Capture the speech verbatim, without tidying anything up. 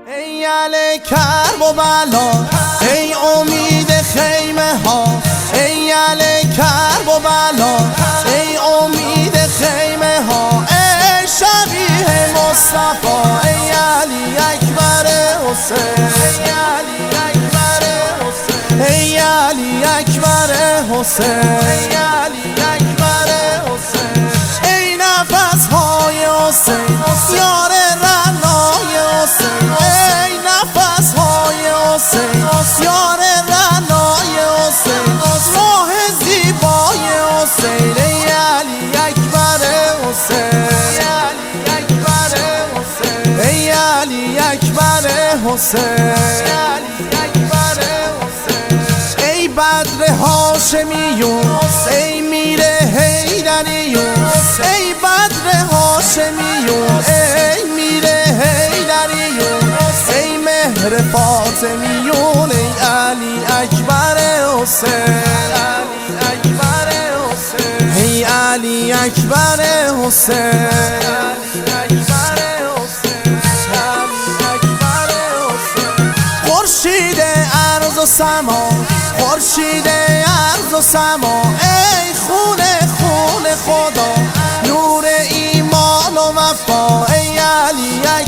ای علی کرب و بلا، ای امید خیمه ها، ای علی کرب و بلا، ای امید خیمه ها، ای شبیه مصطفی، ای علی اکبر حسین، ای علی اکبر حسین، ای علی اکبر حسین، ای علی اکبر حسین، ای نفس های حسین، یار رنای حسین، ای نفس های حسین، یار رنای حسین، راه زیبای حسین، ای علی اکبر حسین، ای علی اکبر حسین، ای علی اکبر حسین، ای بدر هاشمیون، ای میر حیدریون، ای بدر هاشمیون، ای میر حیدریون، ای مهر فاطمیون، ای علی اکبر حسین، علی اکبر حسین، ای علی اکبر حسین، علی اکبر حسین، علی اکبر حسین، خورشید ارض و سما، خورشید ارض و سما، ای خون خون خدا،